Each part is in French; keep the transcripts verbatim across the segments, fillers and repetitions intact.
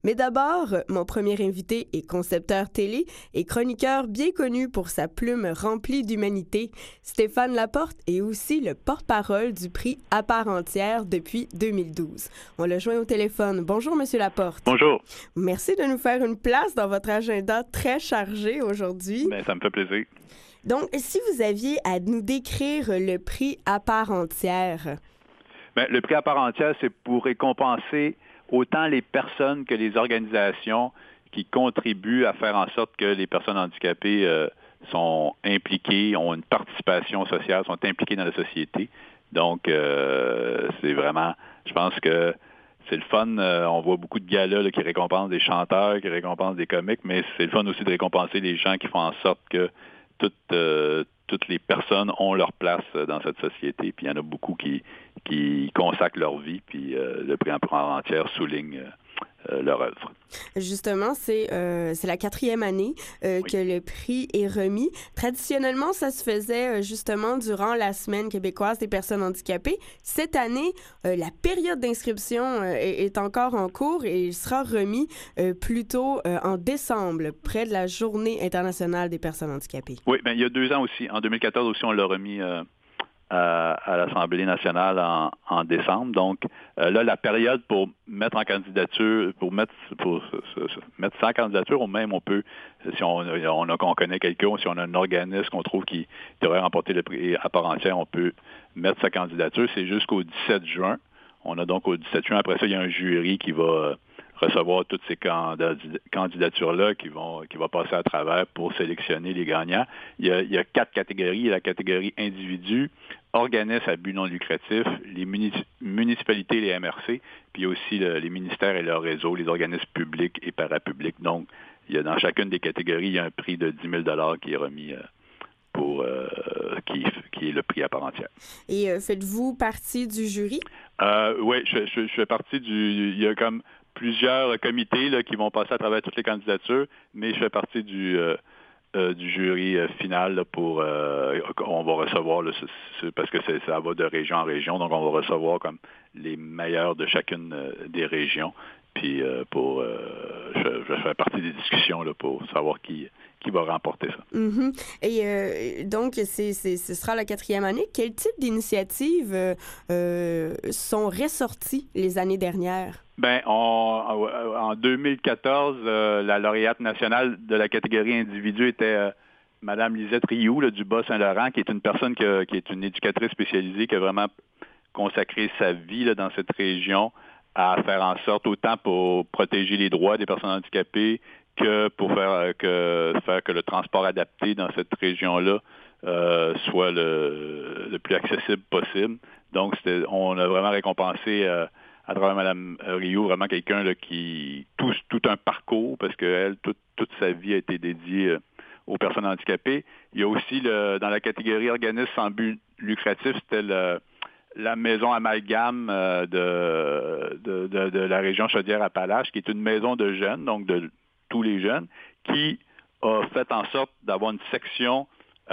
Mais d'abord, mon premier invité est concepteur télé et chroniqueur bien connu pour sa plume remplie d'humanité. Stéphane Laporte est aussi le porte-parole du prix À part entière depuis deux mille douze. On l'a joint au téléphone. Bonjour, Monsieur Laporte. Bonjour. Merci de nous faire une place dans votre agenda très chargé aujourd'hui. Bien, ça me fait plaisir. Donc, si vous aviez à nous décrire le prix À part entière. Bien, le prix À part entière, c'est pour récompenser autant les personnes que les organisations qui contribuent à faire en sorte que les personnes handicapées euh, sont impliquées, ont une participation sociale, sont impliquées dans la société. Donc, euh, c'est vraiment, je pense que c'est le fun. Euh, on voit beaucoup de galas là, qui récompensent des chanteurs, qui récompensent des comiques, mais c'est le fun aussi de récompenser les gens qui font en sorte que toutes, euh, toutes les personnes ont leur place dans cette société. Puis il y en a beaucoup qui, qui consacrent leur vie, puis euh, le prix À part entière souligne euh, leur œuvre. Justement, c'est euh, c'est la quatrième année euh, Oui. que le prix est remis. Traditionnellement, ça se faisait euh, justement durant la Semaine québécoise des personnes handicapées. Cette année, euh, la période d'inscription euh, est, est encore en cours et il sera remis euh, plutôt euh, en décembre, près de la Journée internationale des personnes handicapées. Oui, bien, il y a deux ans aussi. En deux mille quatorze aussi, on l'a remis euh, à, à l'Assemblée nationale en, en décembre. Donc, euh, là, la période pour mettre en candidature, pour mettre pour se, se, mettre ça en candidature, ou même on peut, si on, on, a, on connaît quelqu'un, si on a un organisme qu'on trouve qui devrait remporter le prix À part entière, on peut mettre sa candidature. C'est jusqu'au dix-sept juin. On a donc au dix-sept juin. Après ça, il y a un jury qui va recevoir toutes ces candidatures-là qui vont qui va passer à travers pour sélectionner les gagnants. Il y a, il y a quatre catégories. Il y a la catégorie individu, organismes à but non lucratif, les munici- municipalités, les M R C, puis il y a aussi le, les ministères et leurs réseaux, les organismes publics et parapublics. Donc, il y a dans chacune des catégories, il y a un prix de dix mille dollars qui est remis euh, pour euh, qui, qui est le prix À part entière. Et euh, faites-vous partie du jury? Euh, oui, je, je, je fais partie du... Il y a comme plusieurs comités là, qui vont passer à travers toutes les candidatures, mais je fais partie du, euh, euh, du jury euh, final là, pour... Euh, on va recevoir, là, c'est, c'est, parce que c'est, ça va de région en région, donc on va recevoir comme les meilleurs de chacune euh, des régions. Puis euh, pour... Euh, je, je fais partie des discussions là, pour savoir qui... qui va remporter ça. Mm-hmm. Et euh, donc, c'est, c'est, ce sera la quatrième année. Quel type d'initiatives euh, euh, sont ressorties les années dernières? Bien, en deux mille quatorze, euh, la lauréate nationale de la catégorie individu était euh, Mme Lisette Rioux là, du Bas-Saint-Laurent, qui est une personne qui, a, qui est une éducatrice spécialisée, qui a vraiment consacré sa vie là, dans cette région à faire en sorte, autant pour protéger les droits des personnes handicapées, que pour faire que, faire que le transport adapté dans cette région-là euh, soit le, le plus accessible possible. Donc, c'était, on a vraiment récompensé euh, à travers Mme Rioux vraiment quelqu'un là, qui tout, tout un parcours, parce qu'elle, toute, toute sa vie a été dédiée euh, aux personnes handicapées. Il y a aussi, le, dans la catégorie organisme sans but lucratif, c'était le, la maison Amalgame euh, de, de, de, de la région Chaudière-Appalaches, qui est une maison de jeunes, donc de tous les jeunes, qui a fait en sorte d'avoir une section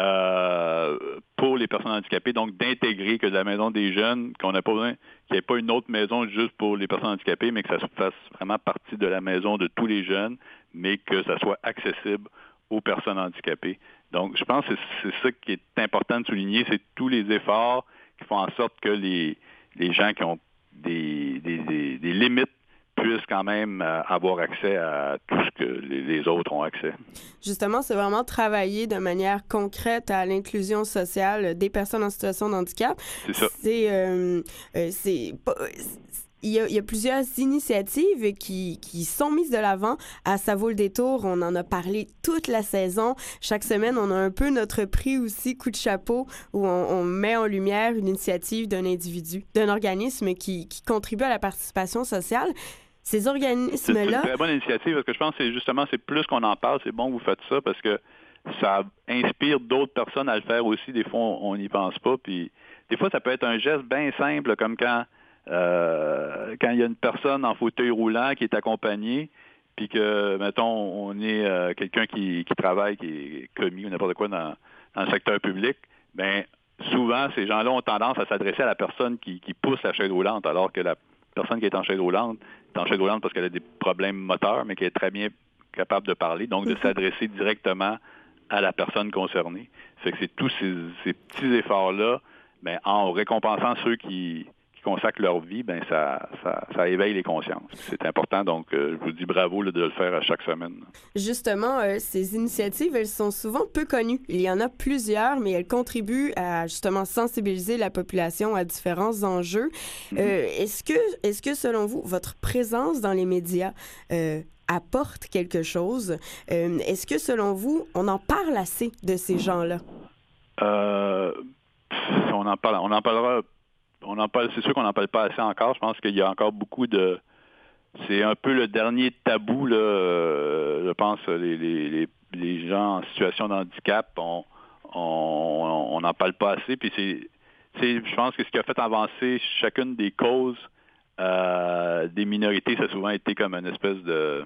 euh, pour les personnes handicapées, donc d'intégrer que de la maison des jeunes, qu'on n'a pas besoin, qu'il n'y ait pas une autre maison juste pour les personnes handicapées, mais que ça fasse vraiment partie de la maison de tous les jeunes, mais que ça soit accessible aux personnes handicapées. Donc, je pense que c'est, c'est ça qui est important de souligner, c'est tous les efforts qui font en sorte que les, les gens qui ont des, des, des, des limites puissent quand même euh, avoir accès à tout ce que les, les autres ont accès. Justement, c'est vraiment travailler de manière concrète à l'inclusion sociale des personnes en situation de handicap. C'est ça. C'est... Euh, euh, c'est pas... Il y, a, il y a plusieurs initiatives qui, qui sont mises de l'avant. À Ça vaut le détour, on en a parlé toute la saison. Chaque semaine, on a un peu notre prix aussi, coup de chapeau, où on, on met en lumière une initiative d'un individu, d'un organisme qui, qui contribue à la participation sociale. Ces organismes-là... C'est une très bonne initiative, parce que je pense que c'est justement, c'est plus qu'on en parle, c'est bon que vous faites ça, parce que ça inspire d'autres personnes à le faire aussi. Des fois, on n'y pense pas. Puis des fois, ça peut être un geste bien simple, comme quand... Euh, quand il y a une personne en fauteuil roulant qui est accompagnée, puis que, mettons, on est euh, quelqu'un qui, qui travaille, qui est commis ou n'importe quoi dans, dans le secteur public, bien, souvent, ces gens-là ont tendance à s'adresser à la personne qui, qui pousse la chaise roulante, alors que la personne qui est en chaise roulante est en chaise roulante parce qu'elle a des problèmes moteurs, mais qui est très bien capable de parler, donc de s'adresser directement à la personne concernée. Fait que c'est tous ces, ces petits efforts-là, ben, en récompensant ceux qui, qui consacrent leur vie, ben ça, ça, ça éveille les consciences. C'est important, donc euh, je vous dis bravo là, de le faire à chaque semaine. Justement, euh, ces initiatives, elles sont souvent peu connues. Il y en a plusieurs, mais elles contribuent à justement sensibiliser la population à différents enjeux. Mm-hmm. Euh, est-ce que, est-ce que, selon vous, votre présence dans les médias euh, apporte quelque chose? Euh, est-ce que, selon vous, on en parle assez de ces gens-là? Euh, on en parle, on en parlera. On en parle, c'est sûr qu'on n'en parle pas assez encore. Je pense qu'il y a encore beaucoup de... C'est un peu le dernier tabou, là. Euh, je pense, les, les, les, les gens en situation de handicap, on on n'en parle pas assez. Puis c'est, c'est, je pense que ce qui a fait avancer chacune des causes euh, des minorités, ça a souvent été comme une espèce de...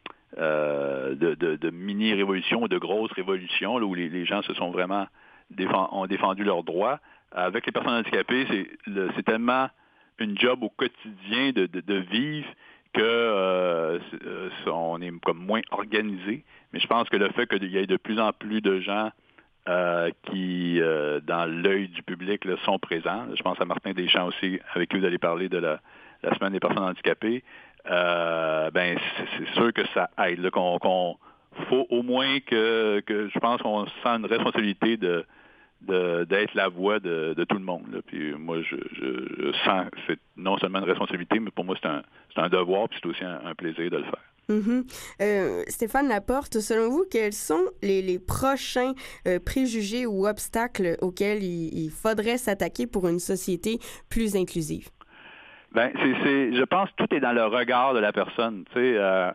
Euh, de, de, de mini-révolution ou de grosse révolution, là, où les, les gens se sont vraiment défend, ont défendu leurs droits. Avec les personnes handicapées, c'est, le, c'est tellement une job au quotidien de, de, de vivre que euh, on est comme moins organisé. Mais je pense que le fait qu'il y ait de plus en plus de gens euh, qui, euh, dans l'œil du public, là, sont présents. Je pense à Martin Deschamps aussi, avec qui vous allez parler de la, la Semaine des personnes handicapées. Euh, ben c'est, c'est sûr que ça aide. Là, qu'on, qu'on faut au moins que, que je pense qu'on sent une responsabilité de De, d'être la voix de, de tout le monde. Là. Puis moi, je, je, je sens que c'est non seulement une responsabilité, mais pour moi, c'est un, c'est un devoir, puis c'est aussi un, un plaisir de le faire. Mm-hmm. Euh, Stéphane Laporte, selon vous, quels sont les, les prochains euh, préjugés ou obstacles auxquels il, il faudrait s'attaquer pour une société plus inclusive? Bien, c'est, c'est, je pense que tout est dans le regard de la personne. Tu sais, euh,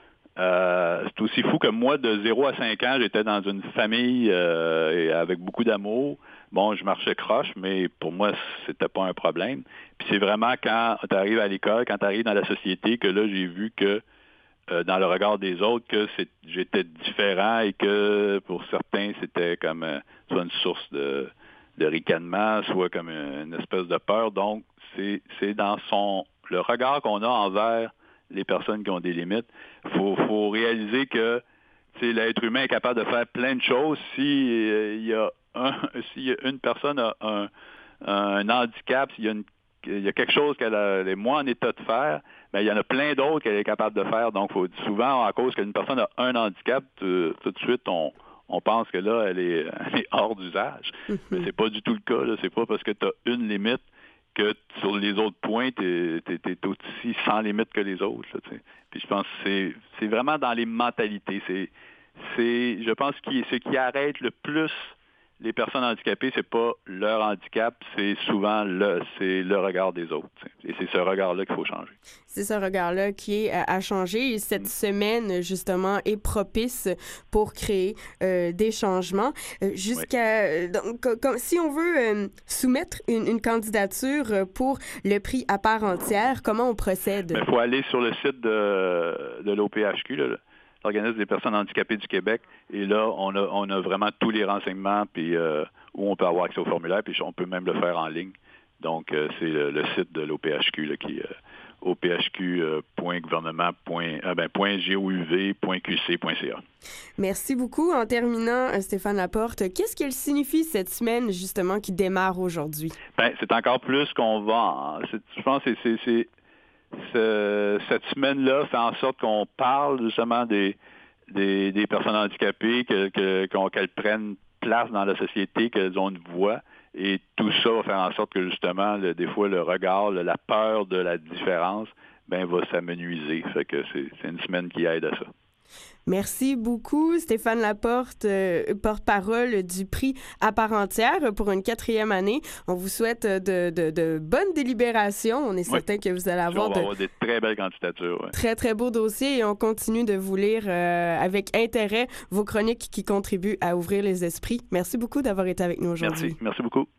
Euh, c'est aussi fou que moi, de zéro à cinq ans, j'étais dans une famille euh, et avec beaucoup d'amour. Bon, je marchais croche, mais pour moi, c'était pas un problème. Puis c'est vraiment quand tu arrives à l'école, quand tu arrives dans la société, que là, j'ai vu que euh, dans le regard des autres, que c'est, j'étais différent et que pour certains, c'était comme euh, soit une source de, de ricanement, soit comme une, une espèce de peur. Donc, c'est, c'est dans son le regard qu'on a envers les personnes qui ont des limites. Il faut, faut réaliser que l'être humain est capable de faire plein de choses. Si euh, il y a un, si une personne a un, un handicap, s'il y a, une, il y a quelque chose qu'elle a, est moins en état de faire, bien, il y en a plein d'autres qu'elle est capable de faire. Donc, faut, souvent, à cause qu'une personne a un handicap, tout, tout de suite, on, on pense que là, elle est, elle est hors d'usage. Mm-hmm. Mais c'est pas du tout le cas. Là. C'est pas parce que tu as une limite que sur les autres points, tu es aussi sans limite que les autres. Là, puis je pense que c'est, c'est vraiment dans les mentalités. C'est, c'est, je pense que ce qui arrête le plus les personnes handicapées, c'est pas leur handicap, c'est souvent le, c'est le regard des autres. T'sais. Et c'est ce regard-là qu'il faut changer. C'est ce regard-là qui est à, à changer. Et cette mmh. semaine, justement, est propice pour créer euh, des changements. Euh, jusqu'à oui. donc, comme, si on veut euh, soumettre une, une candidature pour le prix à part entière, comment on procède? Il faut aller sur le site de, de l'O P H Q, là, l'Organisme des personnes handicapées du Québec. Et là, on a, on a vraiment tous les renseignements puis euh, où on peut avoir accès au formulaire, puis on peut même le faire en ligne. Donc, euh, c'est le, le site de l'O P H Q là, qui est euh, o p h q point gouvernement point gouv point q c point c a. Merci beaucoup. En terminant, Stéphane Laporte, qu'est-ce qu'elle signifie cette semaine, justement, qui démarre aujourd'hui? Bien, c'est encore plus qu'on va... C'est, je pense que c'est... c'est, c'est Ce, cette semaine-là fait en sorte qu'on parle justement des, des, des personnes handicapées, que, que, qu'on, qu'elles prennent place dans la société, qu'elles ont une voix. Et tout ça va faire en sorte que justement, le, des fois, le regard, le, la peur de la différence, ben, va s'amenuiser. Fait que c'est, c'est une semaine qui aide à ça. Merci beaucoup, Stéphane Laporte, euh, porte-parole du prix à part entière pour une quatrième année. On vous souhaite de, de, de bonnes délibérations. On est certain oui. que vous allez avoir, on va de, avoir des très belles candidatures. Ouais. Très, très beaux dossiers et on continue de vous lire euh, avec intérêt vos chroniques qui contribuent à ouvrir les esprits. Merci beaucoup d'avoir été avec nous aujourd'hui. Merci, merci beaucoup.